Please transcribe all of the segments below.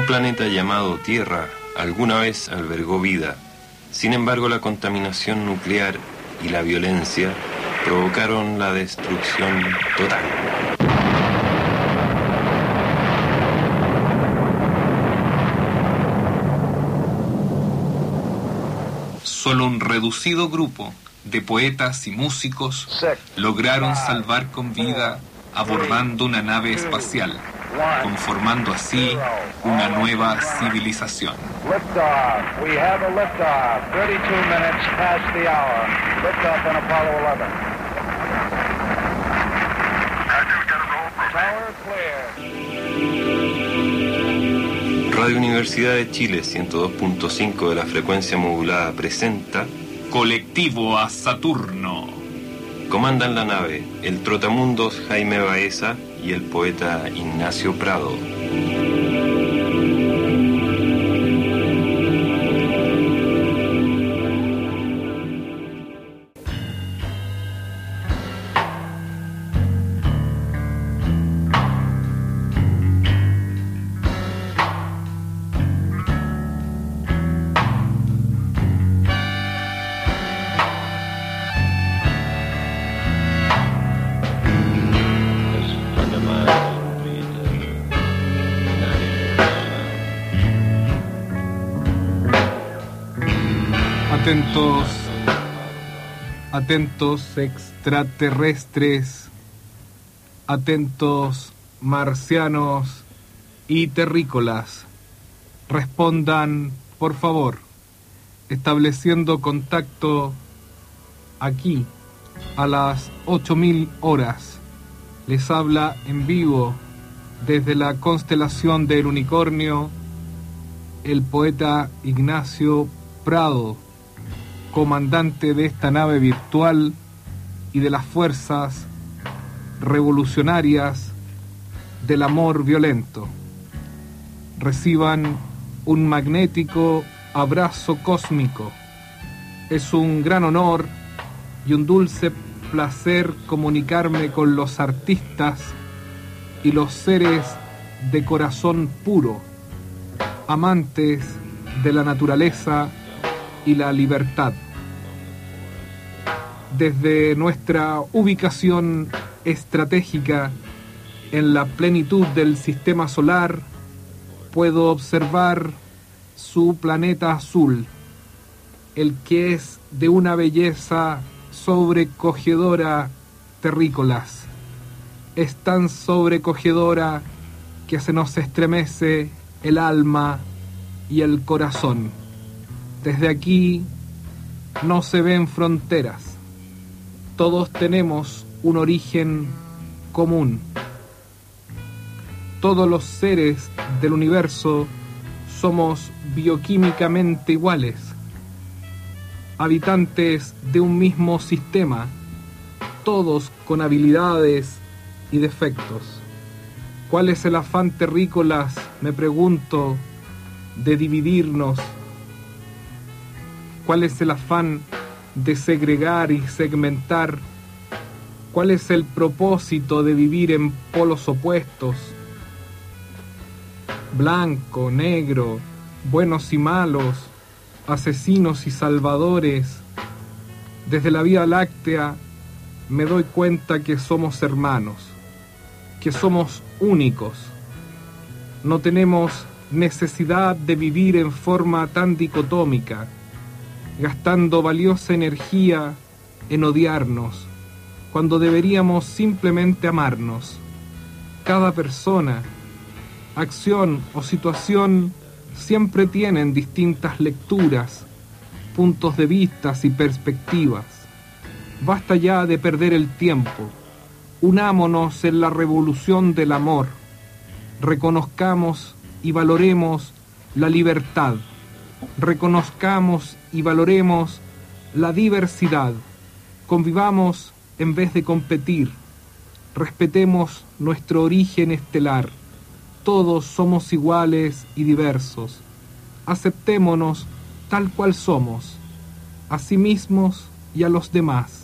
Un planeta llamado Tierra alguna vez albergó vida. Sin embargo, la contaminación nuclear y la violencia provocaron la destrucción total. Solo un reducido grupo de poetas y músicos lograron salvar con vida abordando una nave espacial, conformando así una nueva civilización. Liftoff. We have a liftoff. 32 minutes past the hour. Liftoff on Apollo 11. Tower clear. Radio Universidad de Chile 102.5 de la frecuencia modulada presenta Colectivo a Saturno. Comandan la nave el trotamundos Jaime Baeza y el poeta Ignacio Prado. Atentos extraterrestres, atentos marcianos y terrícolas, respondan por favor, estableciendo contacto aquí a las 8000 horas. Les habla en vivo desde la constelación del Unicornio el poeta Ignacio Prado, comandante de esta nave virtual y de las fuerzas revolucionarias del amor violento. Reciban un magnético abrazo cósmico. Es un gran honor y un dulce placer comunicarme con los artistas y los seres de corazón puro, amantes de la naturaleza y la libertad. Desde nuestra ubicación estratégica en la plenitud del sistema solar, puedo observar su planeta azul, el que es de una belleza sobrecogedora, terrícolas. Es tan sobrecogedora que se nos estremece el alma y el corazón. Desde aquí no se ven fronteras. Todos tenemos un origen común. Todos los seres del universo somos bioquímicamente iguales, habitantes de un mismo sistema, todos con habilidades y defectos. ¿Cuál es el afán terrícolas, me pregunto, de dividirnos? ¿Cuál es el afán de segregar y segmentar? ¿Cuál es el propósito de vivir en polos opuestos? Blanco, negro, buenos y malos, asesinos y salvadores. Desde la Vía Láctea me doy cuenta que somos hermanos, que somos únicos. No tenemos necesidad de vivir en forma tan dicotómica, gastando valiosa energía en odiarnos, cuando deberíamos simplemente amarnos. Cada persona, acción o situación siempre tienen distintas lecturas, puntos de vista y perspectivas. Basta ya de perder el tiempo. Unámonos en la revolución del amor. Reconozcamos y valoremos la libertad. Reconozcamos y valoremos la diversidad. Convivamos en vez de competir. Respetemos nuestro origen estelar. Todos somos iguales y diversos. Aceptémonos tal cual somos, a sí mismos y a los demás.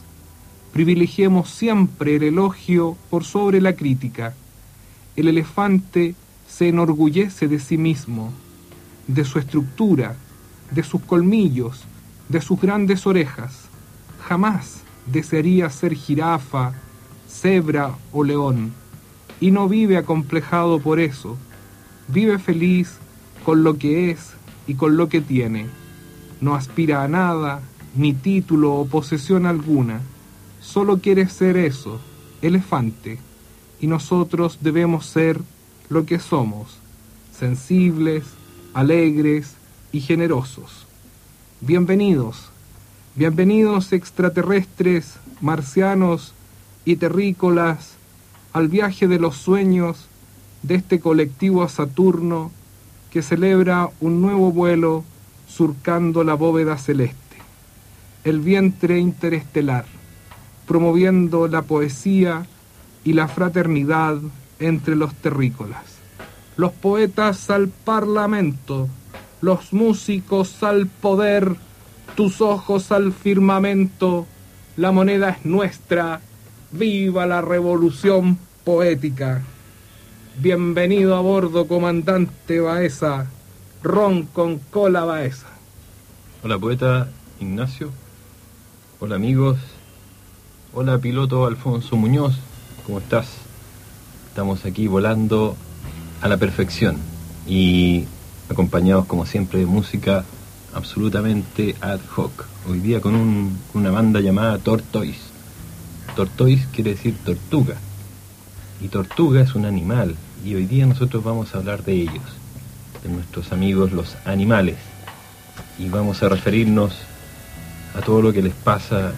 Privilegiemos siempre el elogio por sobre la crítica. El elefante se enorgullece de sí mismo, de su estructura, de sus colmillos, de sus grandes orejas. Jamás desearía ser jirafa, cebra o león, y no vive acomplejado por eso. Vive feliz con lo que es y con lo que tiene. No aspira a nada, ni título o posesión alguna. Solo quiere ser eso, elefante. Y nosotros debemos ser lo que somos, sensibles, alegres y generosos. Bienvenidos, bienvenidos extraterrestres, marcianos y terrícolas, al viaje de los sueños de este colectivo a Saturno que celebra un nuevo vuelo surcando la bóveda celeste, el vientre interestelar, promoviendo la poesía y la fraternidad entre los terrícolas. Los poetas al parlamento, los músicos al poder, tus ojos al firmamento, la moneda es nuestra, viva la revolución poética. Bienvenido a bordo, comandante Baeza, ron con cola Baeza. Hola poeta Ignacio, hola amigos, hola piloto Alfonso Muñoz, ¿cómo estás? Estamos aquí volando a la perfección y acompañados como siempre de música absolutamente ad hoc. Hoy día con una banda llamada Tortoise. Tortoise quiere decir tortuga y tortuga es un animal y hoy día nosotros vamos a hablar de ellos, de nuestros amigos los animales, y vamos a referirnos a todo lo que les pasa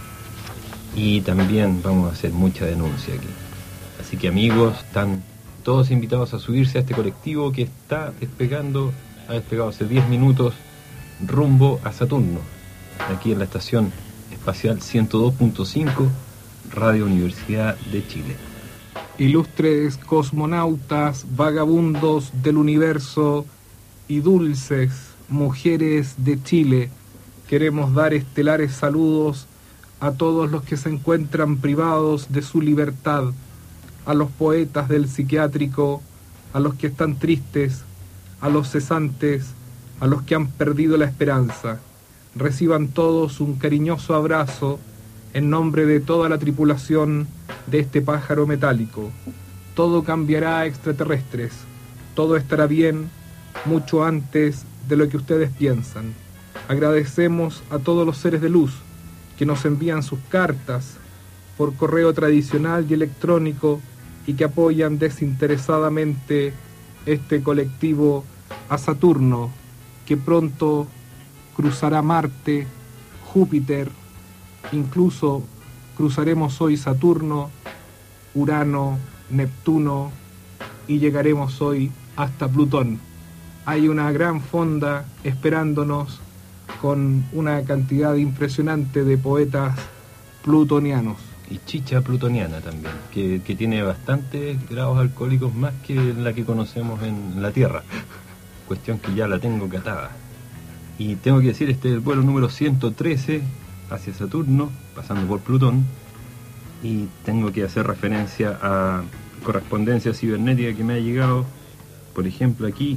y también vamos a hacer mucha denuncia aquí. Así que amigos, están todos invitados a subirse a este colectivo que está despegando, ha despegado hace 10 minutos rumbo a Saturno, aquí en la estación espacial 102.5, Radio Universidad de Chile. Ilustres cosmonautas, vagabundos del universo y dulces mujeres de Chile, queremos dar estelares saludos a todos los que se encuentran privados de su libertad, a los poetas del psiquiátrico, a los que están tristes, a los cesantes, a los que han perdido la esperanza. Reciban todos un cariñoso abrazo en nombre de toda la tripulación de este pájaro metálico. Todo cambiará, extraterrestres. Todo estará bien mucho antes de lo que ustedes piensan. Agradecemos a todos los seres de luz que nos envían sus cartas por correo tradicional y electrónico y que apoyan desinteresadamente este colectivo a Saturno, que pronto cruzará Marte, Júpiter, incluso cruzaremos hoy Saturno, Urano, Neptuno y llegaremos hoy hasta Plutón. Hay una gran fonda esperándonos con una cantidad impresionante de poetas plutonianos. Y chicha plutoniana también, que tiene bastantes grados alcohólicos más que la que conocemos en la Tierra. Cuestión que ya la tengo catada. Y tengo que decir, este es el vuelo número 113 hacia Saturno, pasando por Plutón. Y tengo que hacer referencia a correspondencia cibernética que me ha llegado. Por ejemplo, aquí,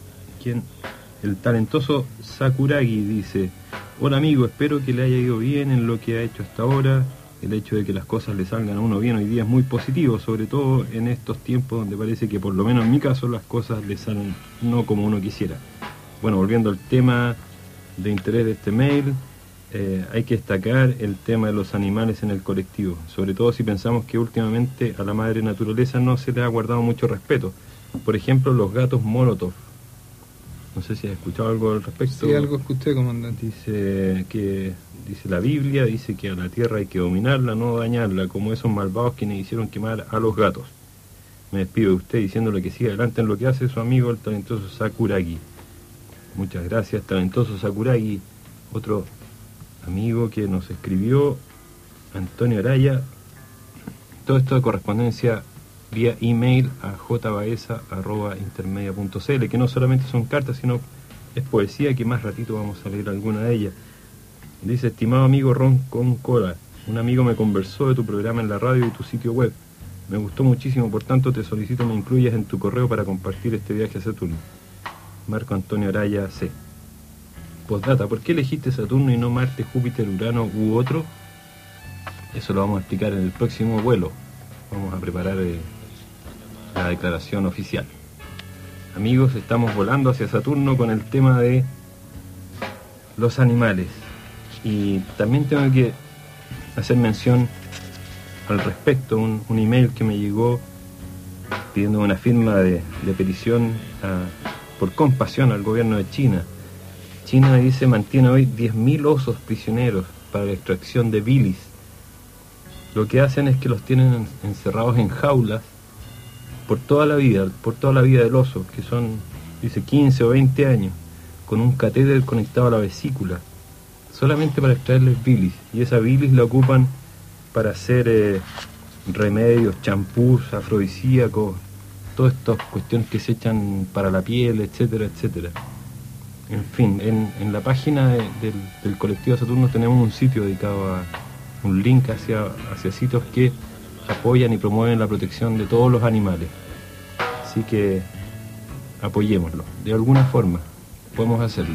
el talentoso Sakuragi dice: hola amigo, espero que le haya ido bien en lo que ha hecho hasta ahora. El hecho de que las cosas le salgan a uno bien hoy día es muy positivo, sobre todo en estos tiempos donde parece que, por lo menos en mi caso, las cosas le salen no como uno quisiera. Bueno, volviendo al tema de interés de este mail, hay que destacar el tema de los animales en el colectivo, sobre todo si pensamos que últimamente a la madre naturaleza no se le ha guardado mucho respeto. Por ejemplo, los gatos Molotov. No sé si has escuchado algo al respecto. Sí, algo escuché, comandante. Dice la Biblia, dice que a la tierra hay que dominarla, no dañarla, como esos malvados quienes hicieron quemar a los gatos. Me despido de usted diciéndole que siga adelante en lo que hace su amigo el talentoso Sakuragi. Muchas gracias, talentoso Sakuragi. Otro amigo que nos escribió, Antonio Araya. Todo esto de correspondencia vía email a jbaeza@intermedia.cl, que no solamente son cartas, sino es poesía, que más ratito vamos a leer alguna de ellas. Dice: estimado amigo Ron con Cola, un amigo me conversó de tu programa en la radio y tu sitio web. Me gustó muchísimo, por tanto te solicito me incluyas en tu correo para compartir este viaje a Saturno. Marco Antonio Araya C. Postdata, ¿por qué elegiste Saturno y no Marte, Júpiter, Urano u otro? Eso lo vamos a explicar en el próximo vuelo. Vamos a preparar la declaración oficial. Amigos, estamos volando hacia Saturno con el tema de los animales. Y también tengo que hacer mención al respecto, un email que me llegó pidiendo una firma de petición por compasión al gobierno de China. China, dice, mantiene hoy 10.000 osos prisioneros para la extracción de bilis. Lo que hacen es que los tienen encerrados en jaulas por toda la vida del oso, que son, dice, 15 o 20 años, con un catéter conectado a la vesícula, solamente para extraerles bilis. Y esa bilis la ocupan para hacer remedios, champús, afrodisíacos, todas estas cuestiones que se echan para la piel, etcétera, etcétera. En fin, en la página del colectivo Saturno tenemos un sitio dedicado a un link hacia sitios que apoyan y promueven la protección de todos los animales. Así que apoyémoslo, de alguna forma podemos hacerlo.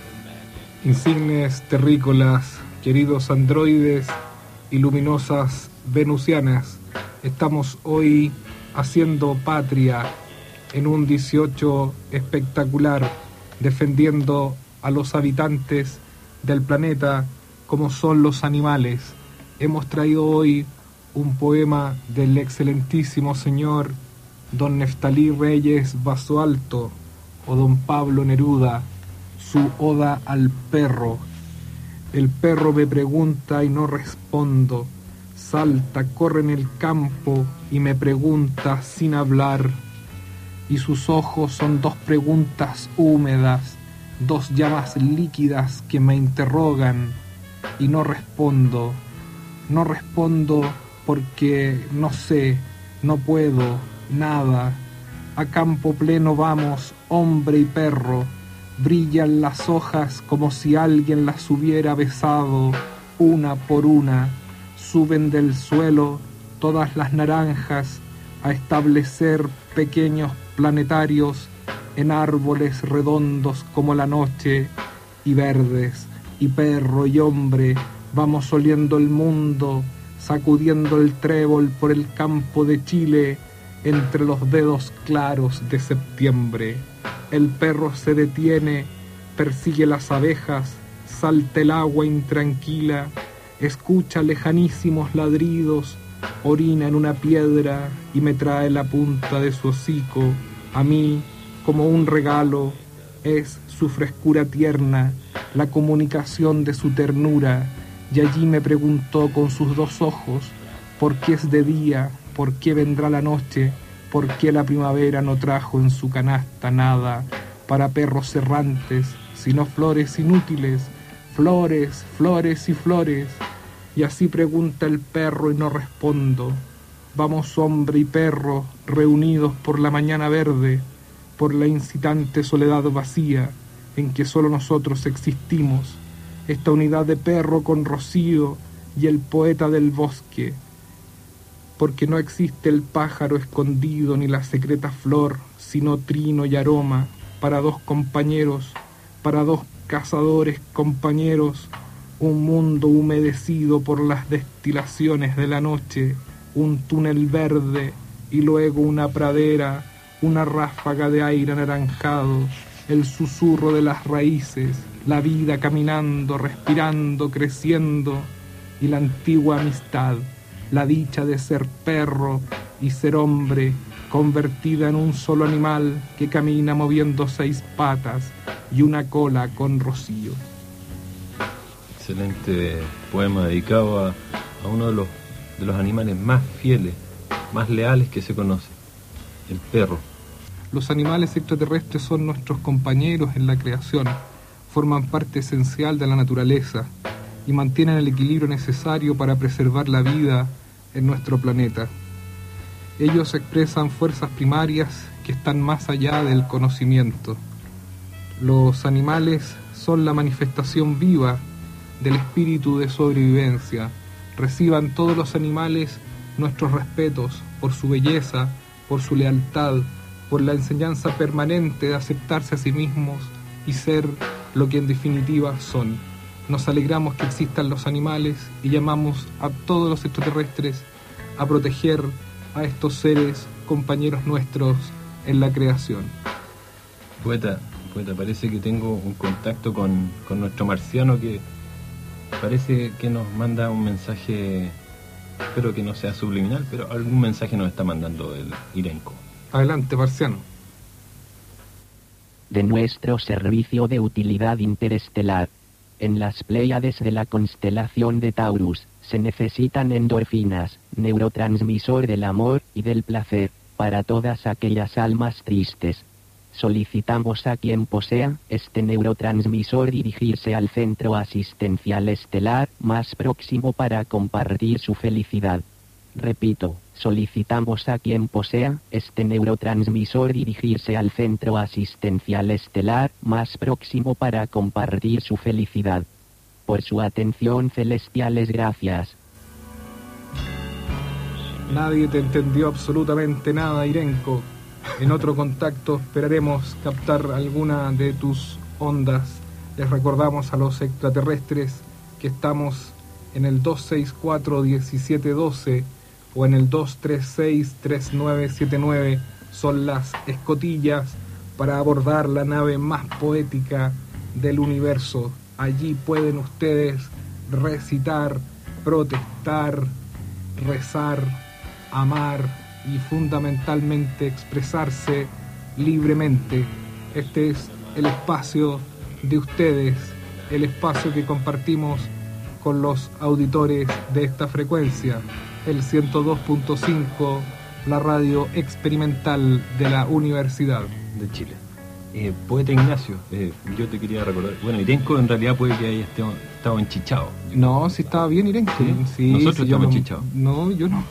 Insignes terrícolas, queridos androides y luminosas venusianas, estamos hoy haciendo patria en un 18 espectacular, defendiendo a los habitantes del planeta como son los animales. Hemos traído hoy un poema del excelentísimo señor don Neftalí Reyes Basoalto o don Pablo Neruda, su oda al perro. El perro me pregunta y no respondo, salta, corre en el campo y me pregunta sin hablar. Y sus ojos son dos preguntas húmedas, dos llamas líquidas que me interrogan y no respondo. No respondo porque no sé, no puedo, nada. A campo pleno vamos, hombre y perro. Brillan las hojas como si alguien las hubiera besado, una por una. Suben del suelo todas las naranjas a establecer pequeños planetarios en árboles redondos como la noche y verdes, y perro y hombre vamos oliendo el mundo, sacudiendo el trébol por el campo de Chile entre los dedos claros de septiembre. El perro se detiene, persigue las abejas, salta el agua intranquila, escucha lejanísimos ladridos, orina en una piedra y me trae la punta de su hocico. A mí, como un regalo, es su frescura tierna, la comunicación de su ternura, y allí me preguntó con sus dos ojos, ¿por qué es de día? ¿Por qué vendrá la noche? ¿Por qué la primavera no trajo en su canasta nada para perros errantes, sino flores inútiles? Flores, flores y flores. Y así pregunta el perro y no respondo. Vamos hombre y perro, reunidos por la mañana verde, por la incitante soledad vacía en que solo nosotros existimos, esta unidad de perro con rocío y el poeta del bosque, porque no existe el pájaro escondido ni la secreta flor, sino trino y aroma, para dos compañeros, para dos cazadores compañeros, un mundo humedecido por las destilaciones de la noche, un túnel verde y luego una pradera, una ráfaga de aire anaranjado, el susurro de las raíces, la vida caminando, respirando, creciendo, y la antigua amistad, la dicha de ser perro y ser hombre, convertida en un solo animal que camina moviendo 6 patas y una cola con rocío. Excelente poema dedicado a uno de los animales más fieles, más leales que se conoce, el perro. Los animales extraterrestres son nuestros compañeros en la creación, forman parte esencial de la naturaleza y mantienen el equilibrio necesario para preservar la vida en nuestro planeta. Ellos expresan fuerzas primarias que están más allá del conocimiento. Los animales son la manifestación viva del espíritu de sobrevivencia. Reciban todos los animales nuestros respetos por su belleza, por su lealtad, por la enseñanza permanente de aceptarse a sí mismos y ser lo que en definitiva son. Nos alegramos que existan los animales y llamamos a todos los extraterrestres a proteger a estos seres compañeros nuestros en la creación. Poeta, parece que tengo un contacto con nuestro marciano que parece que nos manda un mensaje, espero que no sea subliminal, pero algún mensaje nos está mandando el Irenco. Adelante, marciano. De nuestro servicio de utilidad interestelar. En las Pléyades de la constelación de Taurus, se necesitan endorfinas, neurotransmisor del amor y del placer, para todas aquellas almas tristes. Solicitamos a quien posea este neurotransmisor dirigirse al centro asistencial estelar más próximo para compartir su felicidad. Repito, solicitamos a quien posea este neurotransmisor dirigirse al centro asistencial estelar más próximo para compartir su felicidad. Por su atención, celestiales, gracias. Nadie te entendió absolutamente nada, Irenco. En otro contacto esperaremos captar alguna de tus ondas. Les recordamos a los extraterrestres que estamos en el 264-1712 o en el 236-3979. Son las escotillas para abordar la nave más poética del universo. Allí pueden ustedes recitar, protestar, rezar, amar y fundamentalmente expresarse libremente. Este es el espacio de ustedes, el espacio que compartimos con los auditores de esta frecuencia, el 102.5, la radio experimental de la Universidad de Chile. Poeta Ignacio, yo te quería recordar, bueno, Irenco en realidad puede que haya estado enchichado. No, si estaba bien Irenco. Sí, nosotros sí, estamos enchichados. No, yo no.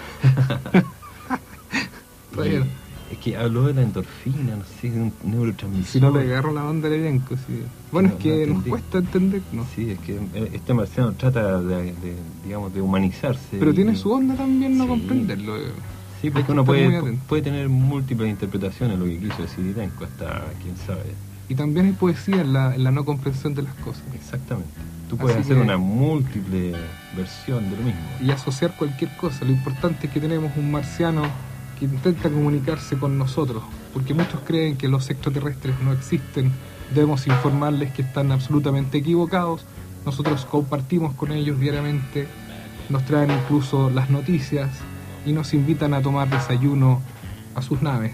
Bueno. Es que habló de la endorfina, no sé, de un neurotransmisor. Si no le agarro la onda al Irenco, sí. Bueno, no, es que nos cuesta entender, ¿no? Sí, es que este marciano trata de digamos, de humanizarse. Pero tiene su onda también no comprenderlo. Sí, porque uno puede tener múltiples interpretaciones lo que quiso decir Irenco, hasta quién sabe. Y también hay poesía en la no comprensión de las cosas. Exactamente. Tú puedes hacer una múltiple versión de lo mismo. Y asociar cualquier cosa. Lo importante es que tenemos un marciano que intenta comunicarse con nosotros, porque muchos creen que los extraterrestres no existen. Debemos informarles que están absolutamente equivocados. Nosotros compartimos con ellos diariamente, nos traen incluso las noticias y nos invitan a tomar desayuno a sus naves.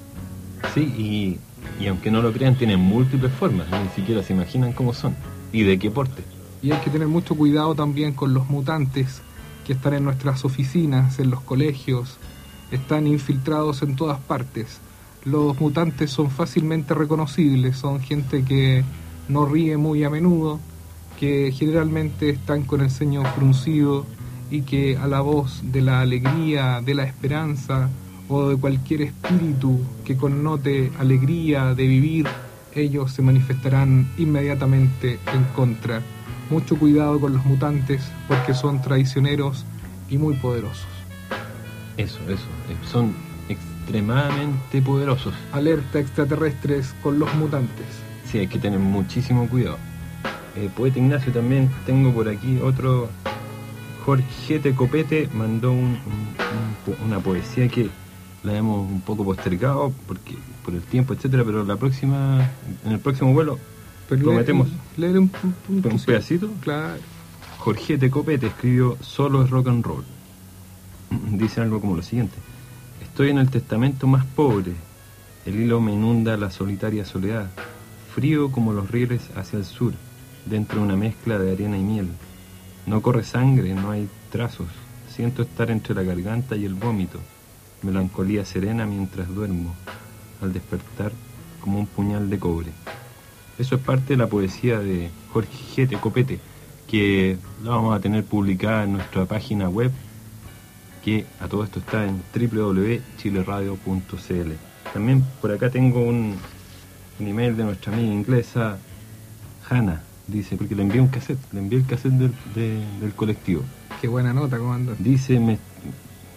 Sí, y aunque no lo crean, tienen múltiples formas, ni siquiera se imaginan cómo son y de qué porte. Y hay que tener mucho cuidado también con los mutantes que están en nuestras oficinas, en los colegios, están infiltrados en todas partes. Los mutantes son fácilmente reconocibles, son gente que no ríe muy a menudo, que generalmente están con el ceño fruncido y que a la voz de la alegría, de la esperanza o de cualquier espíritu que connote alegría de vivir, ellos se manifestarán inmediatamente en contra. Mucho cuidado con los mutantes porque son traicioneros y muy poderosos. Eso, son extremadamente poderosos. Alerta extraterrestres con los mutantes. Sí, hay que tener muchísimo cuidado. Poeta Ignacio, también tengo por aquí otro. Jorge Copete mandó una poesía que la hemos un poco postergado porque por el tiempo, etcétera, pero en el próximo vuelo prometemos leer un pedacito. Claro. Jorge Copete escribió Solo es rock and roll. Dice algo como lo siguiente: estoy en el testamento más pobre, el hilo me inunda la solitaria soledad, frío como los rieles hacia el sur, dentro de una mezcla de arena y miel. No corre sangre, no hay trazos, siento estar entre la garganta y el vómito, melancolía serena mientras duermo, al despertar como un puñal de cobre. Eso es parte de la poesía de Jorge Copete, que la vamos a tener publicada en nuestra página web, que a todo esto está en www.chileradio.cl. También por acá tengo un email de nuestra amiga inglesa, Hannah, dice, porque le envié el cassette del colectivo. Qué buena nota, comandante. Dice,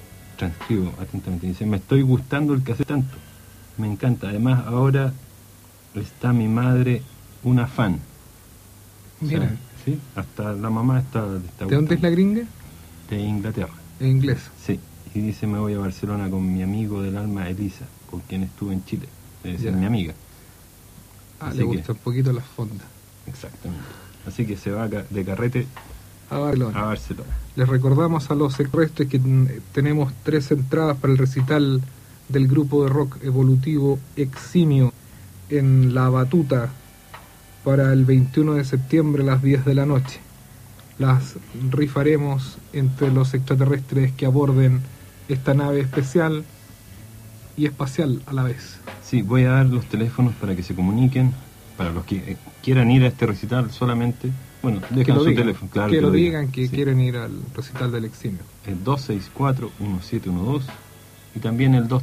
transcribo atentamente. Dice, me estoy gustando el cassette tanto. Me encanta. Además, ahora está mi madre una fan. Mira. O sea, sí, hasta la mamá está ¿De dónde es la gringa? De Inglaterra. En inglés. Sí. Y dice, me voy a Barcelona con mi amigo del alma, Elisa, con quien estuve en Chile. Debe ser mi amiga. Así le gusta un poquito las fondas. Exactamente. Así que se va de carrete a Barcelona. Les recordamos a los extraterrestres que tenemos 3 entradas para el recital del grupo de rock evolutivo Eximio en La Batuta para el 21 de septiembre a las 10 de la noche. Las rifaremos entre los extraterrestres que aborden esta nave especial y espacial a la vez. Sí, voy a dar los teléfonos para que se comuniquen, para los que quieran ir a este recital solamente. Bueno, dejan su teléfono, claro. Que lo digan que quieren ir al recital del Eximio. El 264-1712 y también el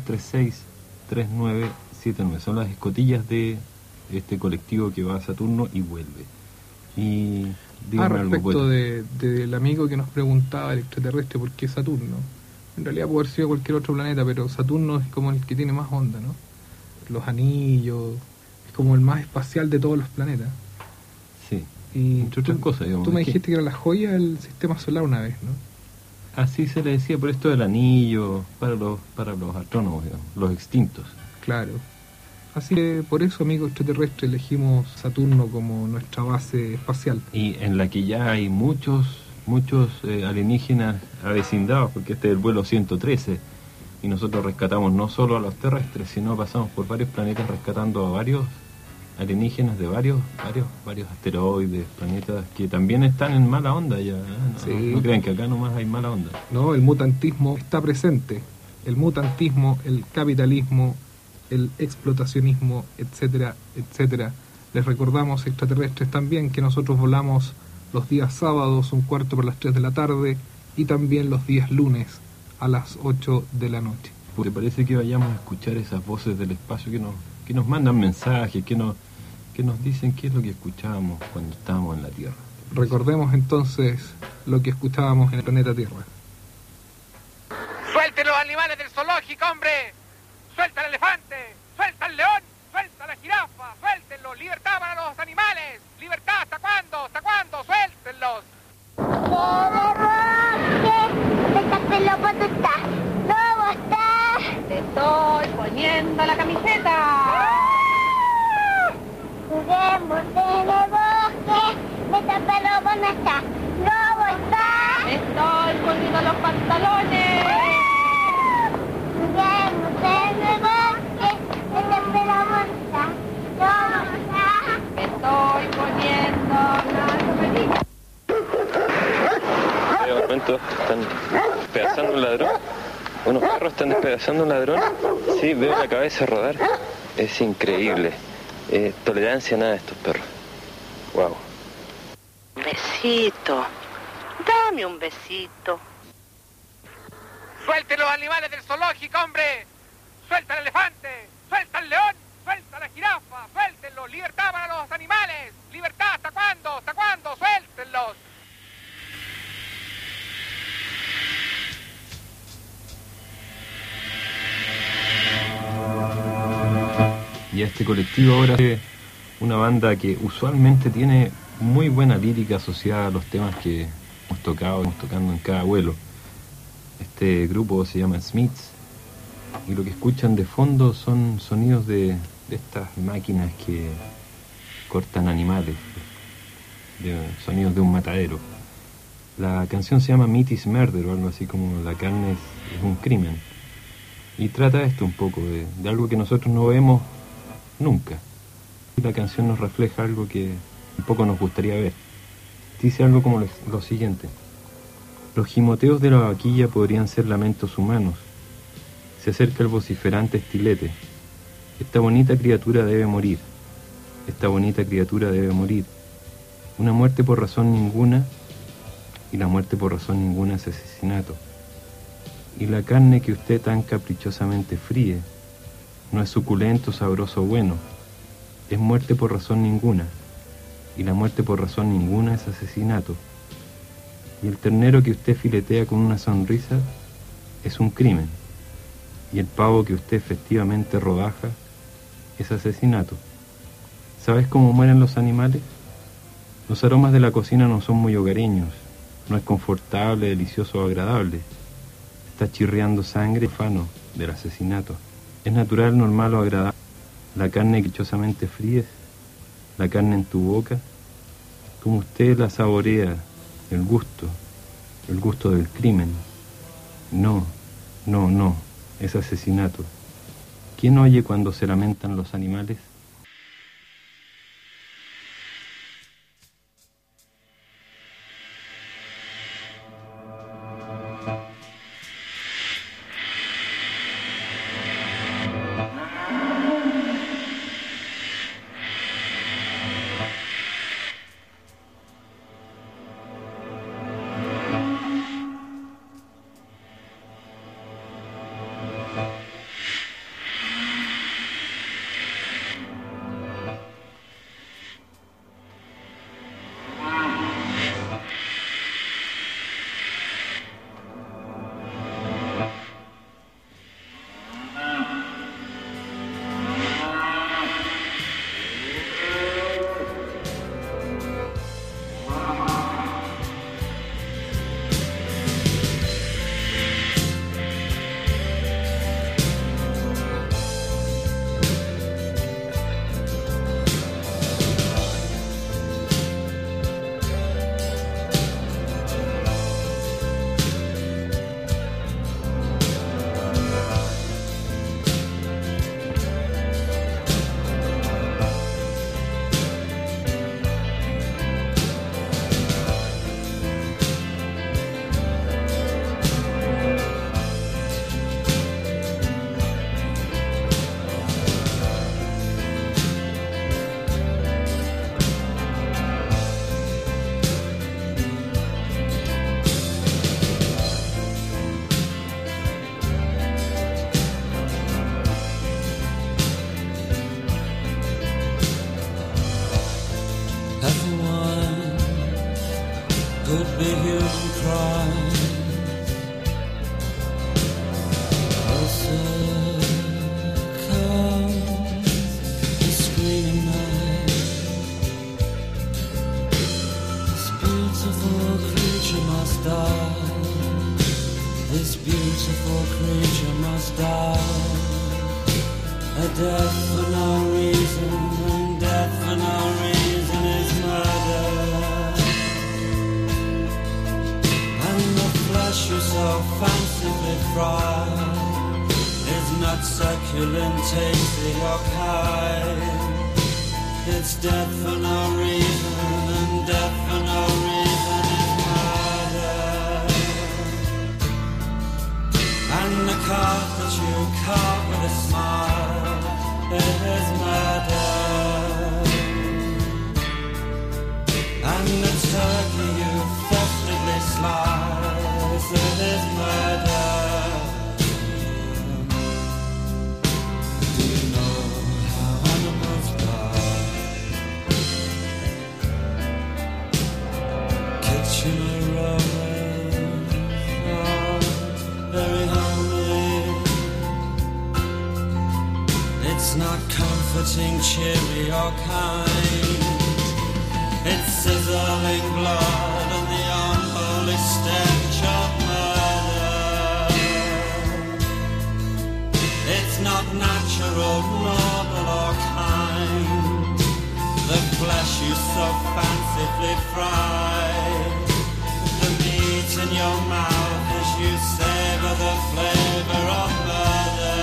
236-3979. Son las escotillas de este colectivo que va a Saturno y vuelve. Y respecto del amigo que nos preguntaba, el extraterrestre, ¿por qué Saturno? En realidad puede haber sido cualquier otro planeta, pero Saturno es como el que tiene más onda, ¿no? Los anillos, es como el más espacial de todos los planetas. Sí, y entre otras cosas, digamos. Tú me dijiste que era la joya del sistema solar una vez, ¿no? Así se le decía por esto del anillo, para los astrónomos, digamos, los extintos. Claro. Así que por eso, amigo extraterrestre, elegimos Saturno como nuestra base espacial. Y en la que ya hay muchos alienígenas avecindados, porque este es el vuelo 113, y nosotros rescatamos no solo a los terrestres, sino pasamos por varios planetas rescatando a varios alienígenas de varios asteroides, planetas que también están en mala onda ya. No crean que acá nomás hay mala onda. No, el mutantismo está presente. El mutantismo, el capitalismo, el explotacionismo, etcétera, etcétera. Les recordamos, extraterrestres, también que nosotros volamos los días sábados 3:15 de la tarde y también los días lunes a las 8 de la noche. ¿Te parece que vayamos a escuchar esas voces del espacio que nos mandan mensajes, que nos dicen qué es lo que escuchábamos cuando estábamos en la Tierra? Recordemos entonces lo que escuchábamos en el planeta Tierra. ¡Suelten los animales del zoológico, hombre! ¡Suelta el elefante! ¡Suelta el león! ¡Suelta la jirafa! ¡Suéltenlos! ¡Libertad para los animales! ¡Libertad! ¿Hasta cuándo? ¿Hasta cuándo? ¡Suéltenlos! ¿Cómo estás? Te estoy poniendo la camiseta. Juguemos en el bosque. ¿Dónde está? ¿Cómo estás? Te estoy poniendo los pantalones. Juguemos en el bosque. ¿Dónde está? ¿Cómo estás? Te estoy poniendo la camiseta. De momento están despedazando un ladrón. Unos perros están despedazando un ladrón. Sí, veo la cabeza rodar. Es increíble. Tolerancia nada de estos perros. Wow. Un besito. Dame un besito. ¡Suelten los animales del zoológico, hombre! ¡Suelta el elefante! ¡Suelta el león! ¡Suelta la jirafa! ¡Suéltenlos! ¡Libertad para los animales! ¡Libertad! ¿Hasta cuándo? ¿Hasta cuándo? ¡Suéltenlos! Y a este colectivo ahora es una banda que usualmente tiene muy buena lírica asociada a los temas que hemos tocando en cada vuelo. Este grupo se llama Smiths y lo que escuchan de fondo son sonidos de estas máquinas que cortan animales, sonidos de un matadero. La canción se llama Meat is Murder, o algo así como la carne es un crimen, y trata esto un poco de algo que nosotros no vemos nunca. La canción nos refleja algo que un poco nos gustaría ver. Dice algo como lo siguiente: los gimoteos de la vaquilla podrían ser lamentos humanos. Se acerca el vociferante estilete. Esta bonita criatura debe morir. Esta bonita criatura debe morir. Una muerte por razón ninguna, y la muerte por razón ninguna es asesinato. Y la carne que usted tan caprichosamente fríe no es suculento, sabroso o bueno. Es muerte por razón ninguna, y la muerte por razón ninguna es asesinato. Y el ternero que usted filetea con una sonrisa es un crimen. Y el pavo que usted efectivamente rodaja es asesinato. ¿Sabes cómo mueren los animales? Los aromas de la cocina no son muy hogareños. No es confortable, delicioso o agradable. Está chirriando sangre fano del asesinato. Es natural, normal o agradable. La carne dichosamente fríes, la carne en tu boca, como usted la saborea, el gusto del crimen. No, es asesinato. ¿Quién oye cuando se lamentan los animales? Cheery or kind, it's sizzling blood and the unholy stench of murder. It's not natural, noble or kind, the flesh you so fancifully fry, the meat in your mouth as you savor the flavor of murder.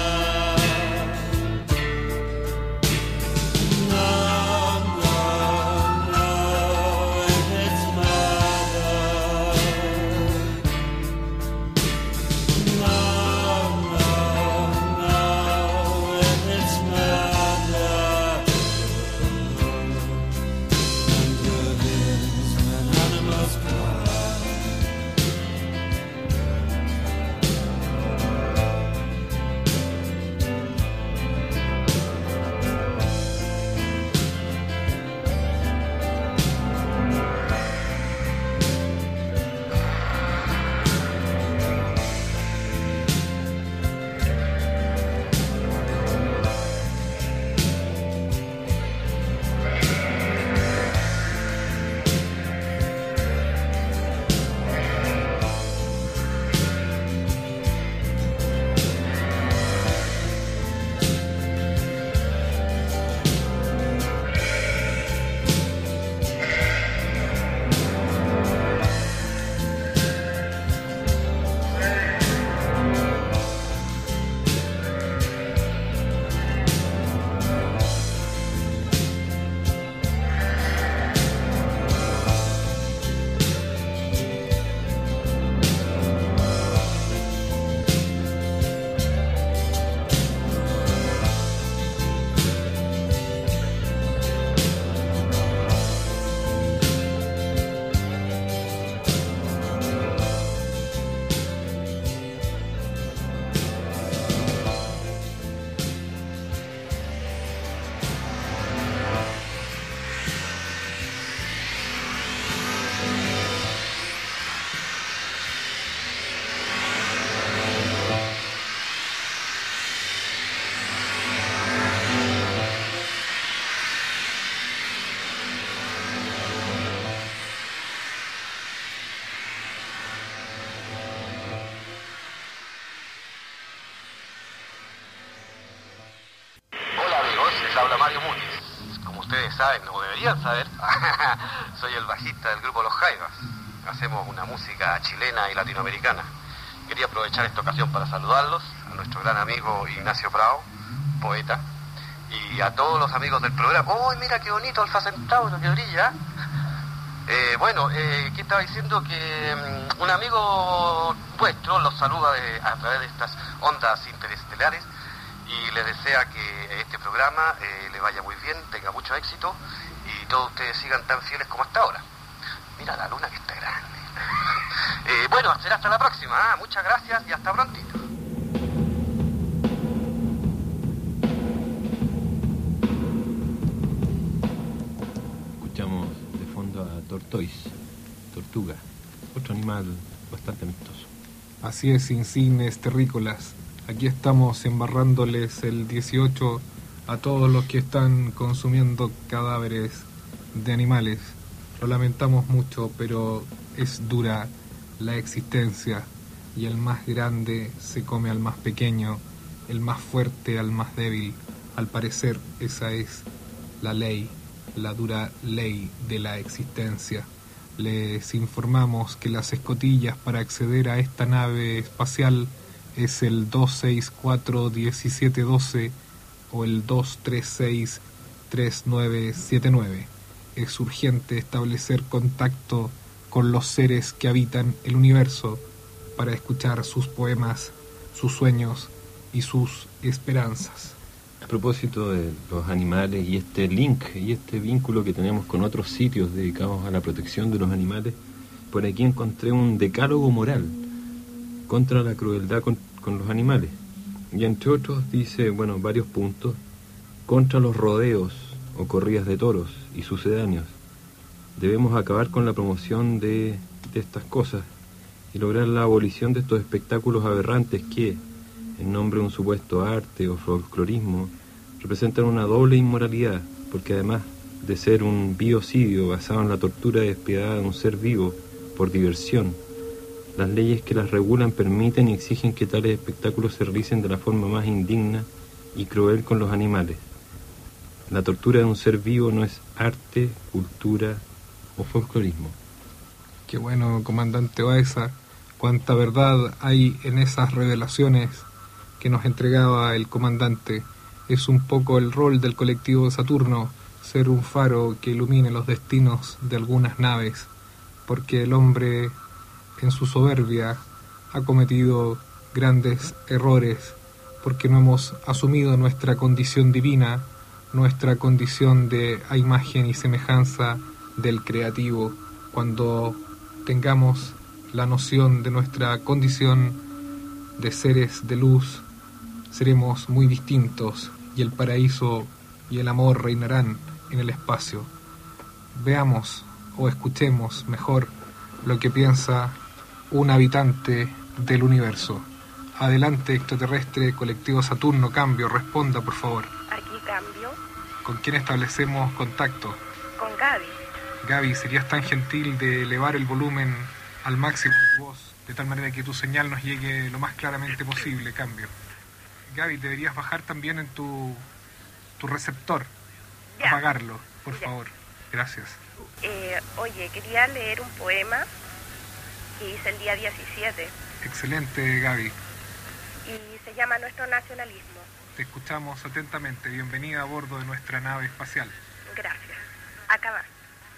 habla Mario Múñez. Como ustedes saben, o deberían saber, soy el bajista del grupo Los Jaivas. Hacemos una música chilena y latinoamericana. Quería aprovechar esta ocasión para saludarlos, a nuestro gran amigo Ignacio Prado, poeta, y a todos los amigos del programa. ¡Uy, mira qué bonito Alfa Centauro, que brilla! ¿Qué estaba diciendo? Que un amigo vuestro los saluda a través de estas ondas interestelares y les desea que este programa le vaya muy bien, tenga mucho éxito y todos ustedes sigan tan fieles como hasta ahora. Mira la luna que está grande. Será hasta la próxima. Muchas gracias y hasta prontito. Escuchamos de fondo a Tortoise, tortuga, otro animal bastante amistoso. Así es, insignes terrícolas. Aquí estamos embarrándoles el 18 a todos los que están consumiendo cadáveres de animales. Lo lamentamos mucho, pero es dura la existencia y el más grande se come al más pequeño, el más fuerte al más débil. Al parecer esa es la ley, la dura ley de la existencia. Les informamos que las escotillas para acceder a esta nave espacial es el 264-1712 o el 236-3979. Es urgente establecer contacto con los seres que habitan el universo para escuchar sus poemas, sus sueños y sus esperanzas. A propósito de los animales y este link y este vínculo que tenemos con otros sitios dedicados a la protección de los animales, por aquí encontré un decálogo moral contra la crueldad con los animales. Y entre otros dice, varios puntos, contra los rodeos o corridas de toros y sucedáneos. Debemos acabar con la promoción de estas cosas y lograr la abolición de estos espectáculos aberrantes que, en nombre de un supuesto arte o folclorismo, representan una doble inmoralidad, porque además de ser un biocidio basado en la tortura despiadada de un ser vivo por diversión, las leyes que las regulan permiten y exigen que tales espectáculos se realicen de la forma más indigna y cruel con los animales. La tortura de un ser vivo no es arte, cultura o folclorismo. Qué bueno, comandante Baeza, cuánta verdad hay en esas revelaciones que nos entregaba el comandante. Es un poco el rol del colectivo Saturno, ser un faro que ilumine los destinos de algunas naves, porque el hombre en su soberbia ha cometido grandes errores, porque no hemos asumido nuestra condición divina, nuestra condición a imagen y semejanza del creativo. Cuando tengamos la noción de nuestra condición de seres de luz, seremos muy distintos y el paraíso y el amor reinarán en el espacio. Veamos o escuchemos mejor lo que piensa un habitante del universo. Adelante, extraterrestre, colectivo Saturno, cambio, responda por favor. Aquí cambio. ¿Con quién establecemos contacto? Con Gaby. Gaby, ¿serías tan gentil de elevar el volumen al máximo de tu voz, de tal manera que tu señal nos llegue lo más claramente posible? Cambio. Gaby, deberías bajar también en tu receptor. Ya. Apagarlo, por favor. Gracias. Oye, quería leer un poema que hice el día 17. Excelente, Gaby. Y se llama Nuestro Nacionalismo. Te escuchamos atentamente. Bienvenida a bordo de nuestra nave espacial. Gracias. Acá va.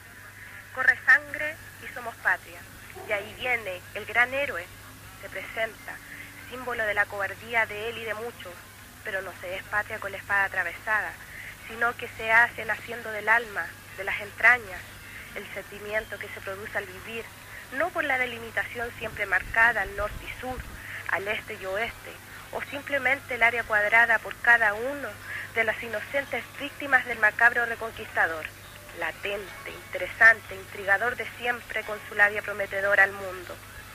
Corre sangre y somos patria. Y ahí viene el gran héroe. Se presenta, símbolo de la cobardía de él y de muchos. Pero no se es patria con la espada atravesada, sino que se hace naciendo del alma, de las entrañas, el sentimiento que se produce al vivir, no por la delimitación siempre marcada al norte y sur, al este y oeste, o simplemente el área cuadrada por cada uno de las inocentes víctimas del macabro reconquistador, latente, interesante, intrigador de siempre con su labia prometedora al mundo.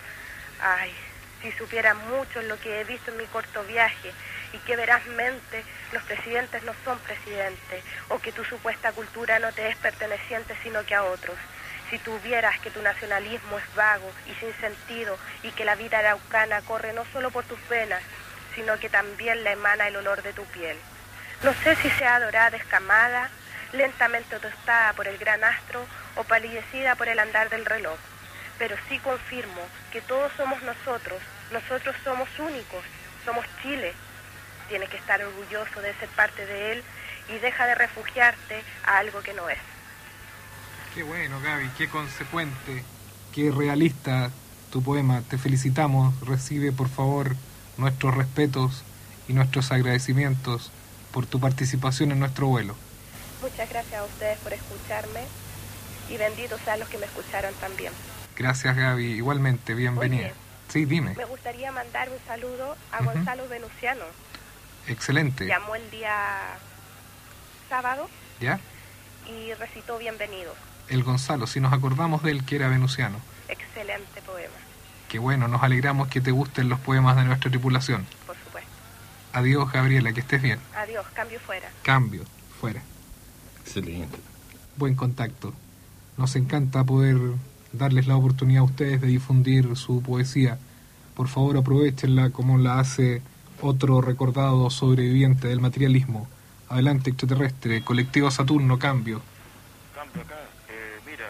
Ay, si supieran mucho lo que he visto en mi corto viaje, y que verazmente los presidentes no son presidentes, o que tu supuesta cultura no te es perteneciente sino que a otros. Si tú vieras que tu nacionalismo es vago y sin sentido, y que la vida araucana corre no solo por tus venas, sino que también la emana el olor de tu piel. No sé si sea dorada, escamada, lentamente tostada por el gran astro o palidecida por el andar del reloj. Pero sí confirmo que todos somos nosotros somos únicos, somos Chile. Tienes que estar orgulloso de ser parte de él y deja de refugiarte a algo que no es. Qué bueno, Gaby, qué consecuente, qué realista tu poema. Te felicitamos. Recibe, por favor, nuestros respetos y nuestros agradecimientos por tu participación en nuestro vuelo. Muchas gracias a ustedes por escucharme y benditos sean los que me escucharon también. Gracias, Gaby. Igualmente, bienvenida. Oye, sí, dime. Me gustaría mandar un saludo a Gonzalo Venustiano. Excelente. Llamó el día sábado. ¿Ya? Y recitó Bienvenidos. El Gonzalo, si nos acordamos de él, que era venusiano. Excelente poema. Qué bueno, nos alegramos que te gusten los poemas de nuestra tripulación. Por supuesto. Adiós, Gabriela, que estés bien. Adiós, cambio fuera. Cambio, fuera. Excelente. Buen contacto. Nos encanta poder darles la oportunidad a ustedes de difundir su poesía. Por favor, aprovechenla como la hace otro recordado sobreviviente del materialismo. Adelante, extraterrestre. Colectivo Saturno, cambio. Cambio acá. Mira.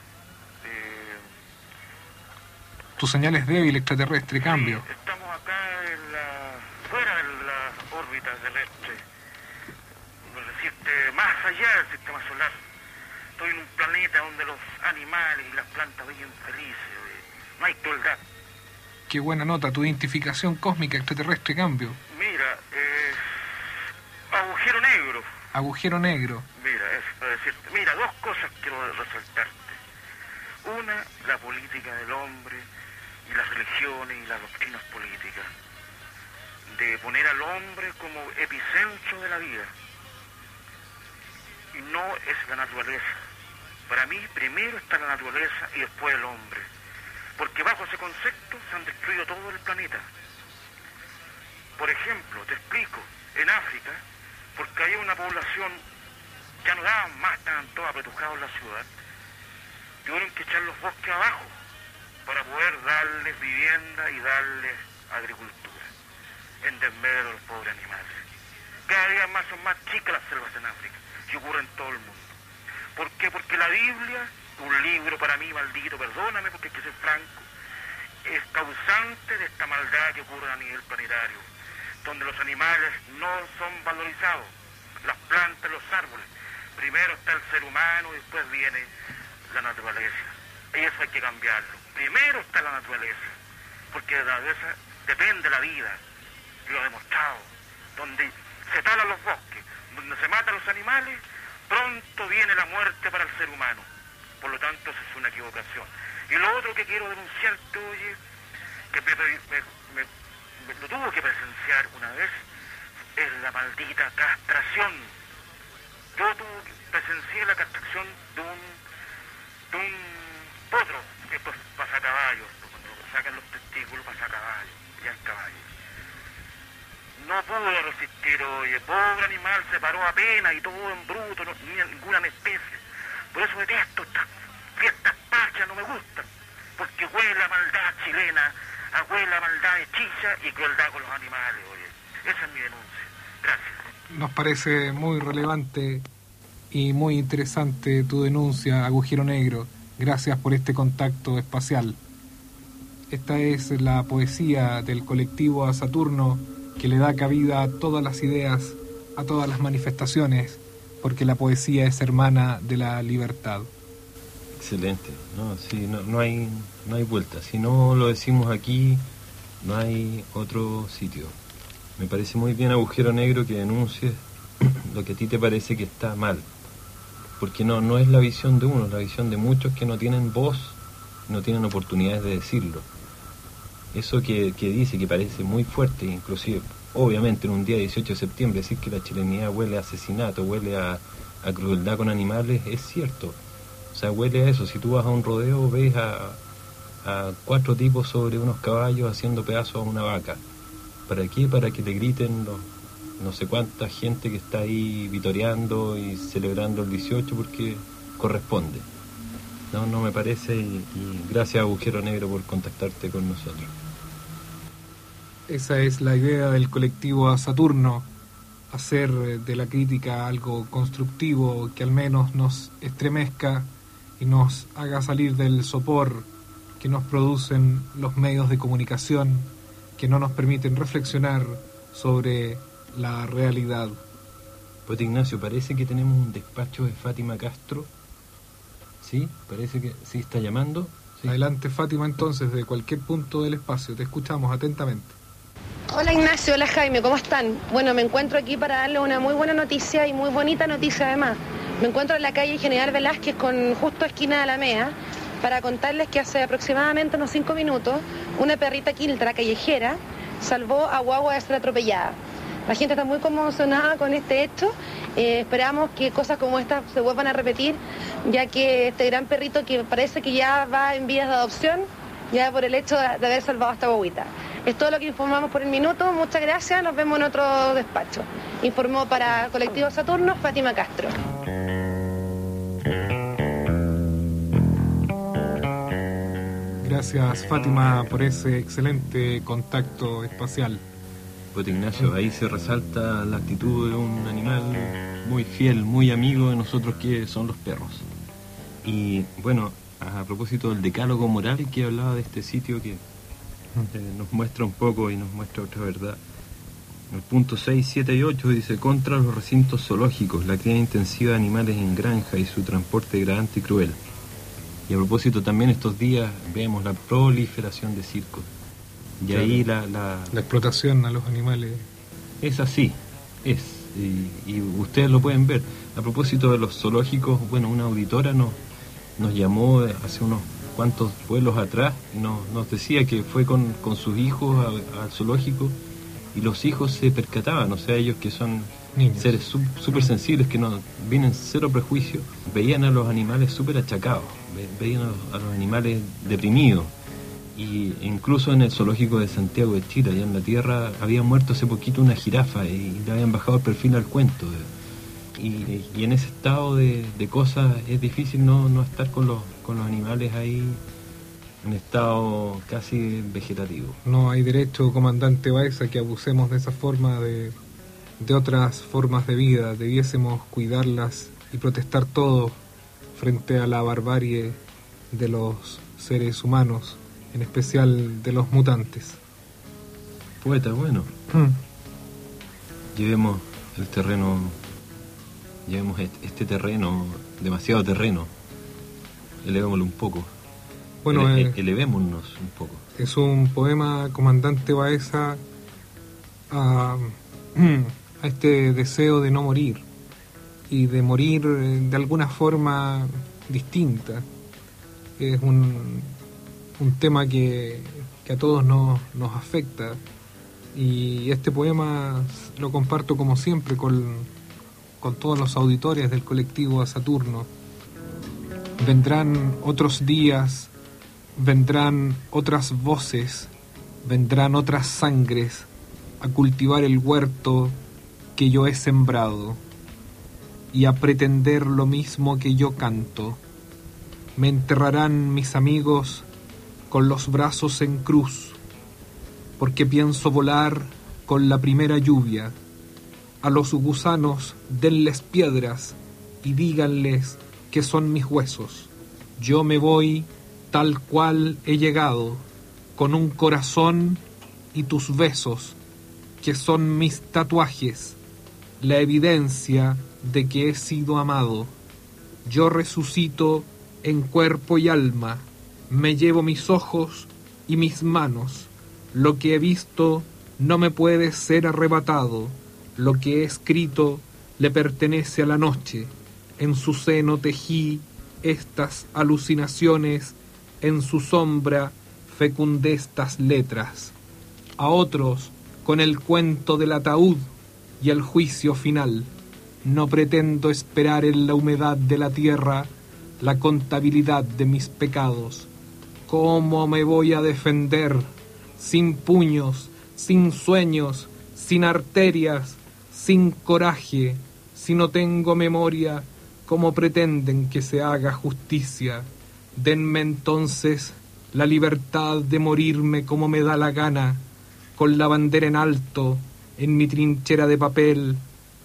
Tu señal es débil, extraterrestre, cambio. Sí, estamos acá fuera de la órbita terrestre. Es decir, más allá del sistema solar. Estoy en un planeta donde los animales y las plantas viven felices. No hay crueldad. Qué buena nota, tu identificación cósmica, extraterrestre, cambio. Mira, agujero negro. Agujero negro. Mira, es para decirte. Mira, dos cosas quiero resaltarte. Una, la política del hombre y las religiones y las doctrinas políticas. De poner al hombre como epicentro de la vida. Y no es la naturaleza. Para mí, primero está la naturaleza y después el hombre. Porque bajo ese concepto se han destruido todo el planeta. Por ejemplo, te explico, en África, porque había una población, ya no daban más, estaban todos apretujados en la ciudad, tuvieron que echar los bosques abajo para poder darles vivienda y darles agricultura, en desmedro de los pobres animales. Cada día más son más chicas las selvas en África, y ocurre en todo el mundo. ¿Por qué? Porque la Biblia, un libro para mí maldito, perdóname porque hay que ser franco, es causante de esta maldad que ocurre a nivel planetario, donde los animales no son valorizados, las plantas, los árboles. Primero está el ser humano y después viene la naturaleza. Y eso hay que cambiarlo. Primero está la naturaleza, porque de la naturaleza depende la vida, lo he demostrado. Donde se talan los bosques, donde se matan los animales, pronto viene la muerte para el ser humano. Por lo tanto, eso es una equivocación. Y lo otro que quiero denunciarte, oye, que lo tuve que presenciar una vez, es la maldita castración. Yo presencié la castración de un potro que pues pasa caballo, cuando sacan los testículos pasa caballo, ya es caballo. No pude resistir, oye, pobre animal, se paró apenas y todo en bruto, no tenía ninguna anestesia. Por eso detesto estas fiestas patrias, no me gustan, porque huele a maldad chilena, huele a maldad hechiza y crueldad con los animales, oye. Esa es mi denuncia. Gracias. Nos parece muy relevante y muy interesante tu denuncia, Agujero Negro. Gracias por este contacto espacial. Esta es la poesía del colectivo A Saturno, que le da cabida a todas las ideas, a todas las manifestaciones, porque la poesía es hermana de la libertad. Excelente, no hay vuelta. Si no lo decimos aquí, no hay otro sitio. Me parece muy bien, Agujero Negro, que denuncies lo que a ti te parece que está mal, porque no es la visión de uno, es la visión de muchos que no tienen voz, no tienen oportunidades de decirlo. Eso que dice, que parece muy fuerte, inclusive, obviamente en un día 18 de septiembre, decir que la chilenidad huele a asesinato, huele a crueldad con animales, es cierto. O sea, huele a eso. Si tú vas a un rodeo, ves a 4 tipos sobre unos caballos haciendo pedazos a una vaca. ¿Para qué? Para que le griten no sé cuánta gente que está ahí vitoreando y celebrando el 18 porque corresponde. No me parece, y gracias, Agujero Negro, por contactarte con nosotros. Esa es la idea del colectivo A Saturno. hacer de la crítica algo constructivo que al menos nos estremezca y nos haga salir del sopor que nos producen los medios de comunicación que no nos permiten reflexionar sobre la realidad. Pues Ignacio, parece que tenemos un despacho de Fátima Castro. ¿Sí? Parece que sí está llamando. ¿Sí? Adelante, Fátima, entonces, de cualquier punto del espacio. Te escuchamos atentamente. Hola Ignacio, hola Jaime, ¿cómo están? Bueno, me encuentro aquí para darle una muy buena noticia y muy bonita noticia además. Me encuentro en la calle General Velázquez con justo esquina de Alameda para contarles que hace aproximadamente unos 5 minutos una perrita quiltra callejera salvó a guagua de ser atropellada. La gente está muy conmocionada con este hecho. Esperamos que cosas como estas se vuelvan a repetir, ya que este gran perrito que parece que ya va en vías de adopción, ya por el hecho de haber salvado a esta guaguita. Es todo lo que informamos por el minuto. Muchas gracias. Nos vemos en otro despacho. Informó para Colectivo Saturno Fátima Castro. Gracias, Fátima, por ese excelente contacto espacial. Pues Ignacio, ahí se resalta la actitud de un animal muy fiel, muy amigo de nosotros que son los perros. Y bueno, a propósito del decálogo moral que hablaba de este sitio que nos muestra un poco y nos muestra otra verdad. El punto 6, 7 y 8 dice: contra los recintos zoológicos, la cría intensiva de animales en granja y su transporte degradante y cruel. Y a propósito también estos días vemos la proliferación de circos. Y claro, ahí la explotación a los animales. Es así, es. Y ustedes lo pueden ver. A propósito de los zoológicos, bueno, una auditora nos llamó hace unos cuantos vuelos atrás, nos decía que fue con sus hijos al zoológico y los hijos se percataban, o sea, ellos que son niños, seres súper sensibles, que no vienen cero prejuicio, veían a los animales súper achacados, veían a los animales deprimidos. Y incluso en el zoológico de Santiago de Chile, allá en la tierra, había muerto hace poquito una jirafa y le habían bajado el perfil al cuento. Y en ese estado de cosas es difícil no estar con los animales ahí en estado casi vegetativo. No hay derecho, comandante Baeza, que abusemos de esa forma de otras formas de vida. Debiésemos cuidarlas y protestar todos frente a la barbarie de los seres humanos, en especial de los mutantes. Poeta, bueno. Llevemos el terreno, llevemos este terreno, demasiado terreno, elevémoslo un poco. Bueno, elevémonos un poco. Es un poema, comandante Baeza, a este deseo de no morir y de morir de alguna forma distinta. Es un tema que a todos nos afecta, y este poema lo comparto como siempre con todos los auditores del colectivo Saturno. Vendrán otros días, vendrán otras voces, vendrán otras sangres a cultivar el huerto que yo he sembrado y a pretender lo mismo que yo canto. Me enterrarán mis amigos con los brazos en cruz, porque pienso volar con la primera lluvia. A los gusanos denles piedras y díganles que son mis huesos. Yo me voy tal cual he llegado, con un corazón y tus besos, que son mis tatuajes, la evidencia de que he sido amado. Yo resucito en cuerpo y alma, me llevo mis ojos y mis manos. Lo que he visto no me puede ser arrebatado. Lo que he escrito le pertenece a la noche. En su seno tejí estas alucinaciones, en su sombra fecundé estas letras. A otros, con el cuento del ataúd y el juicio final, no pretendo esperar en la humedad de la tierra la contabilidad de mis pecados. ¿Cómo me voy a defender? Sin puños, sin sueños, sin arterias, sin coraje. Si no tengo memoria, ¿cómo pretenden que se haga justicia? Denme entonces la libertad de morirme como me da la gana, con la bandera en alto, en mi trinchera de papel,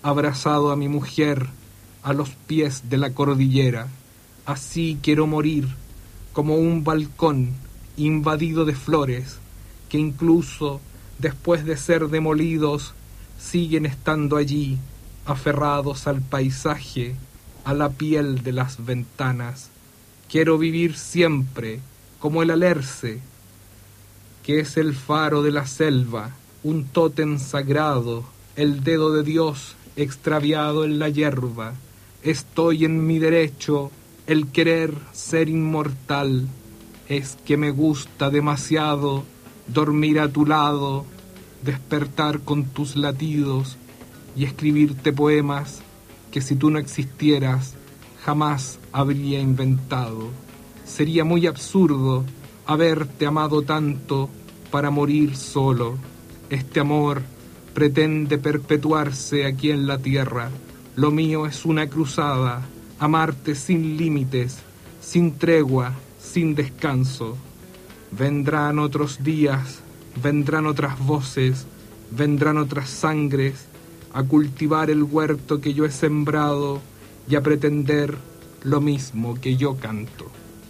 abrazado a mi mujer a los pies de la cordillera. Así quiero morir, como un balcón invadido de flores, que incluso después de ser demolidos siguen estando allí, aferrados al paisaje, a la piel de las ventanas. Quiero vivir siempre como el alerce, que es el faro de la selva, un tótem sagrado, el dedo de Dios extraviado en la hierba. Estoy en mi derecho, el querer ser inmortal. Es que me gusta demasiado dormir a tu lado, despertar con tus latidos y escribirte poemas que si tú no existieras jamás habría inventado. Sería muy absurdo haberte amado tanto para morir solo. Este amor pretende perpetuarse aquí en la tierra. Lo mío es una cruzada, amarte sin límites, sin tregua, sin descanso. Vendrán otros días, vendrán otras voces, vendrán otras sangres a cultivar el huerto que yo he sembrado y a pretender lo mismo que yo canto.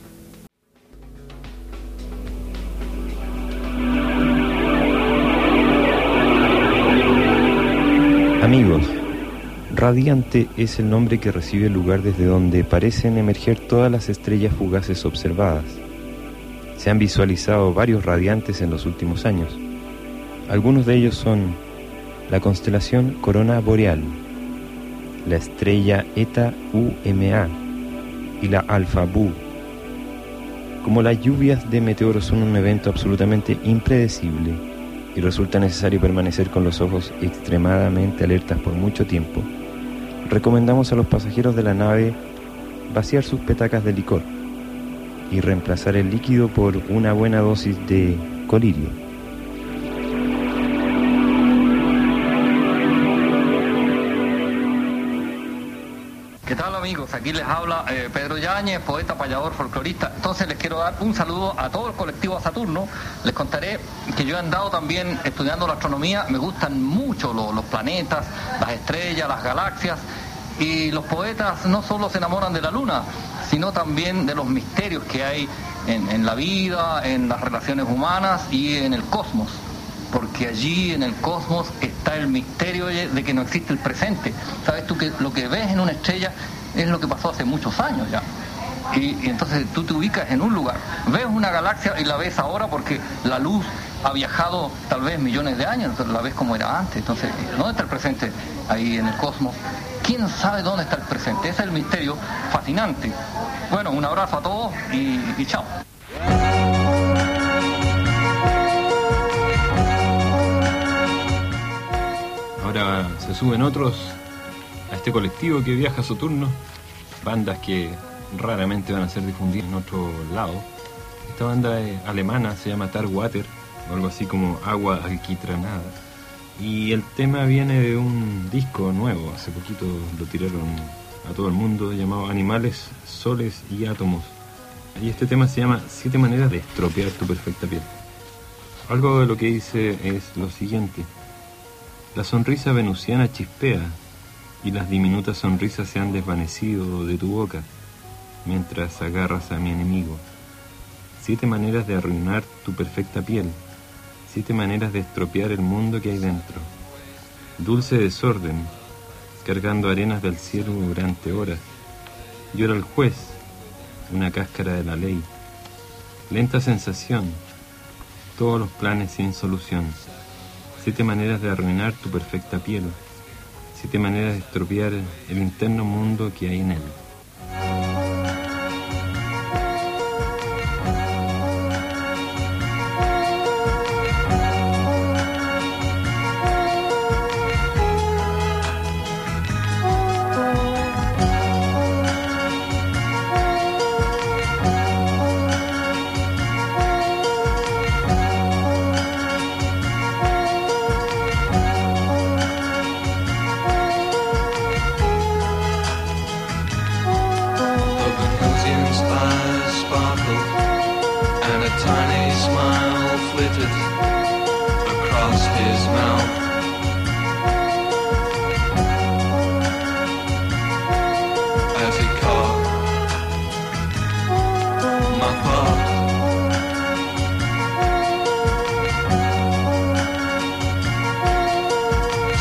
Amigos, radiante es el nombre que recibe el lugar desde donde parecen emerger todas las estrellas fugaces observadas. Se han visualizado varios radiantes en los últimos años. Algunos de ellos son la constelación Corona Boreal, la estrella Eta UMA y la Alpha Bu. Como las lluvias de meteoros son un evento absolutamente impredecible y resulta necesario permanecer con los ojos extremadamente alertas por mucho tiempo, recomendamos a los pasajeros de la nave vaciar sus petacas de licor y reemplazar el líquido por una buena dosis de colirio. ¿Qué tal, amigos? Aquí les habla Pedro Yáñez, poeta, payador, folclorista. Entonces les quiero dar un saludo a todo el colectivo Saturno. Les contaré que yo he andado también estudiando la astronomía. Me gustan mucho los planetas, las estrellas, las galaxias. Y los poetas no solo se enamoran de la luna, sino también de los misterios que hay en la vida, en las relaciones humanas y en el cosmos. Porque allí en el cosmos está el misterio de que no existe el presente. Sabes tú que lo que ves en una estrella es lo que pasó hace muchos años ya. Y entonces tú te ubicas en un lugar, ves una galaxia y la ves ahora porque la luz ha viajado tal vez millones de años, entonces la ves como era antes. Entonces, ¿dónde está el presente? Ahí en el cosmos. ¿Quién sabe dónde está el presente? Ese es el misterio fascinante. Bueno, un abrazo a todos y chao. Ahora se suben otros a este colectivo que viaja a Saturno, bandas que raramente van a ser difundidas en otro lado. Esta banda alemana se llama Tar Water, o algo así como agua alquitranada. Y el tema viene de un disco nuevo, hace poquito lo tiraron a todo el mundo, llamado Animales, Soles y Átomos. Y este tema se llama 7 maneras de estropear tu perfecta piel. Algo de lo que dice es lo siguiente: la sonrisa venusiana chispea y las diminutas sonrisas se han desvanecido de tu boca mientras agarras a mi enemigo. 7 maneras de arruinar tu perfecta piel. 7 maneras de estropear el mundo que hay dentro. Dulce desorden, cargando arenas del cielo durante horas. Llora el juez, una cáscara de la ley. Lenta sensación, todos los planes sin solución. 7 maneras de arruinar tu perfecta piel. 7 maneras de estropear el interno mundo que hay en él.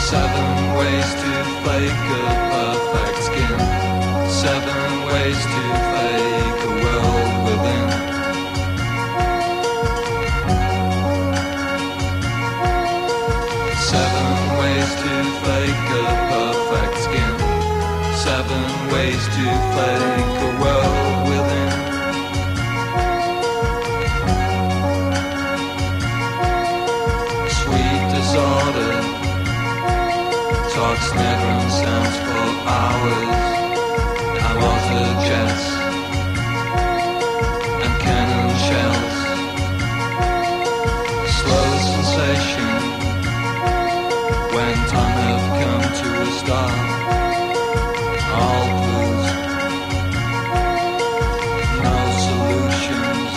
7 ways to fake a perfect skin. 7 ways to fake a world within. 7 ways to fake a perfect skin. 7 ways to fake a world within. Sweet disorder talks never and sounds for hours. I was a jest and cannon shells. Slow sensation when time have come to a stop. All clues, no solutions.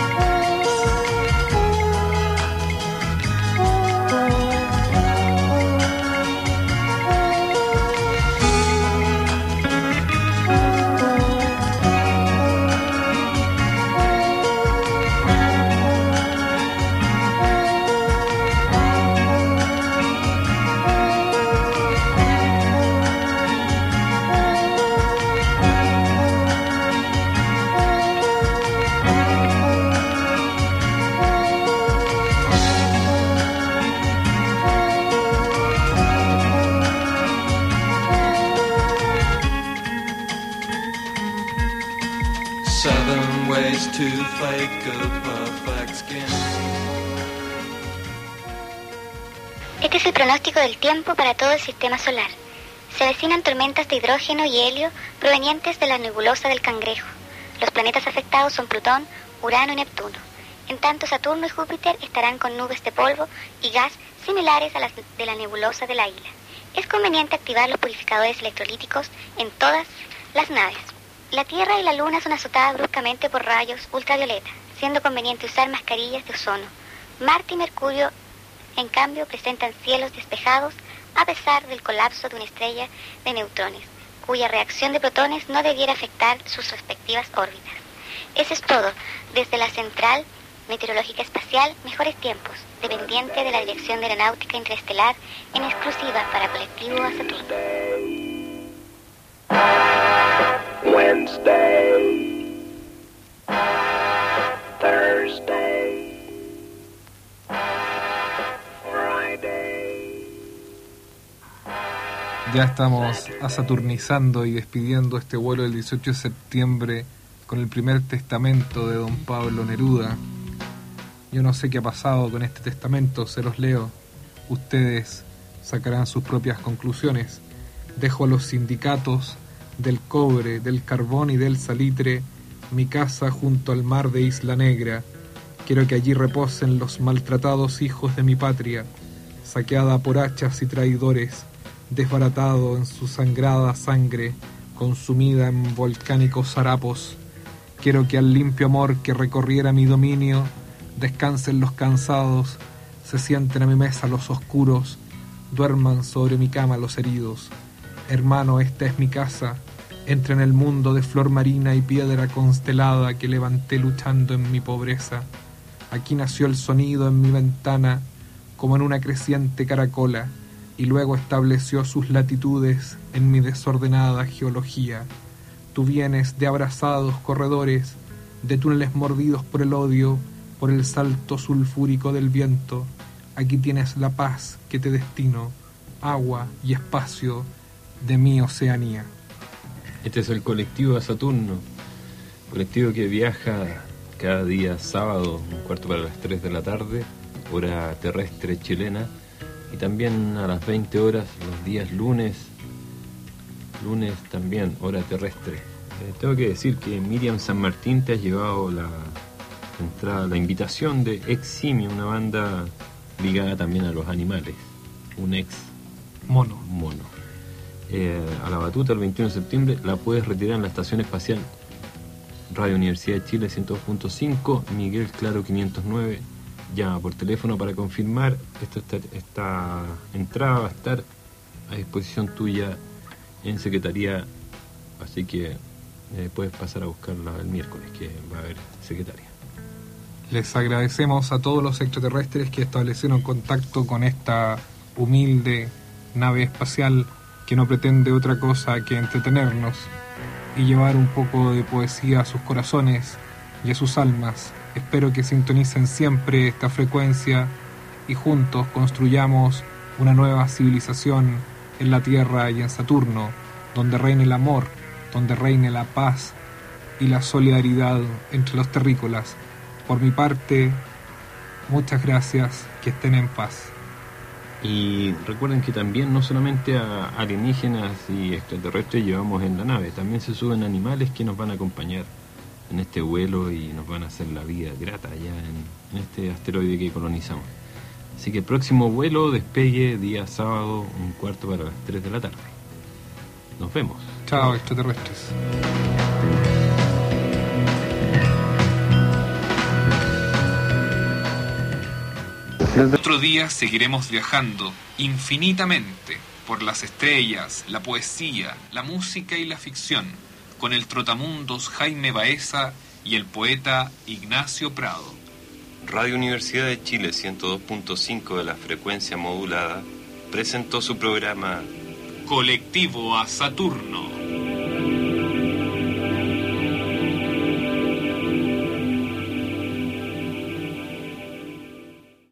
To fake a perfect skin. Este es el pronóstico del tiempo para todo el sistema solar. Se avecinan tormentas de hidrógeno y helio provenientes de la nebulosa del Cangrejo. Los planetas afectados son Plutón, Urano y Neptuno. En tanto, Saturno y Júpiter estarán con nubes de polvo y gas similares a las de la nebulosa del Águila. Es conveniente activar los purificadores electrolíticos en todas las naves. La Tierra y la Luna son azotadas bruscamente por rayos ultravioleta, siendo conveniente usar mascarillas de ozono. Marte y Mercurio, en cambio, presentan cielos despejados a pesar del colapso de una estrella de neutrones, cuya reacción de protones no debiera afectar sus respectivas órbitas. Eso es todo. Desde la Central Meteorológica Espacial, Mejores Tiempos, dependiente de la Dirección de Aeronáutica Interestelar, en exclusiva para Colectivo a Saturno. Wednesday, Thursday, Friday. Ya estamos asaturnizando y despidiendo este vuelo del 18 de septiembre con el primer testamento de don Pablo Neruda. Yo no sé qué ha pasado con este testamento, se los leo. Ustedes sacarán sus propias conclusiones. Dejo a los sindicatos del cobre, del carbón y del salitre mi casa junto al mar de Isla Negra. Quiero que allí reposen los maltratados hijos de mi patria, saqueada por hachas y traidores, desbaratado en su sangrada sangre, consumida en volcánicos harapos. Quiero que al limpio amor que recorriera mi dominio descansen los cansados, se sienten a mi mesa los oscuros, duerman sobre mi cama los heridos. Hermano, esta es mi casa. Entra en el mundo de flor marina y piedra constelada que levanté luchando en mi pobreza. Aquí nació el sonido en mi ventana, como en una creciente caracola, y luego estableció sus latitudes en mi desordenada geología. Tú vienes de abrasados corredores, de túneles mordidos por el odio, por el salto sulfúrico del viento. Aquí tienes la paz que te destino, agua y espacio de mi Oceanía. Este es el colectivo a Saturno, colectivo que viaja cada día sábado, 3:15 de la tarde, hora terrestre chilena, y también a las 20 horas los días lunes también, hora terrestre. Tengo que decir que Miriam San Martín te ha llevado la invitación de Ex Simio, una banda ligada también a los animales, un ex mono. A la batuta el 21 de septiembre la puedes retirar en la estación espacial Radio Universidad de Chile 102.5, Miguel Claro 509. Llama por teléfono para confirmar. Esta entrada va a estar a disposición tuya en secretaría, así que puedes pasar a buscarla el miércoles, que va a haber secretaria. Les agradecemos a todos los extraterrestres que establecieron contacto con esta humilde nave espacial que no pretende otra cosa que entretenernos y llevar un poco de poesía a sus corazones y a sus almas. Espero que sintonicen siempre esta frecuencia y juntos construyamos una nueva civilización en la Tierra y en Saturno, donde reine el amor, donde reine la paz y la solidaridad entre los terrícolas. Por mi parte, muchas gracias, que estén en paz. Y recuerden que también no solamente a alienígenas y extraterrestres llevamos en la nave, también se suben animales que nos van a acompañar en este vuelo y nos van a hacer la vida grata allá en este asteroide que colonizamos. Así que el próximo vuelo, despegue día sábado, 3:15 de la tarde. Nos vemos. Chao, extraterrestres. Otro día seguiremos viajando infinitamente por las estrellas, la poesía, la música y la ficción, con el trotamundos Jaime Baeza y el poeta Ignacio Prado. Radio Universidad de Chile 102.5 de la frecuencia modulada presentó su programa Colectivo a Saturno.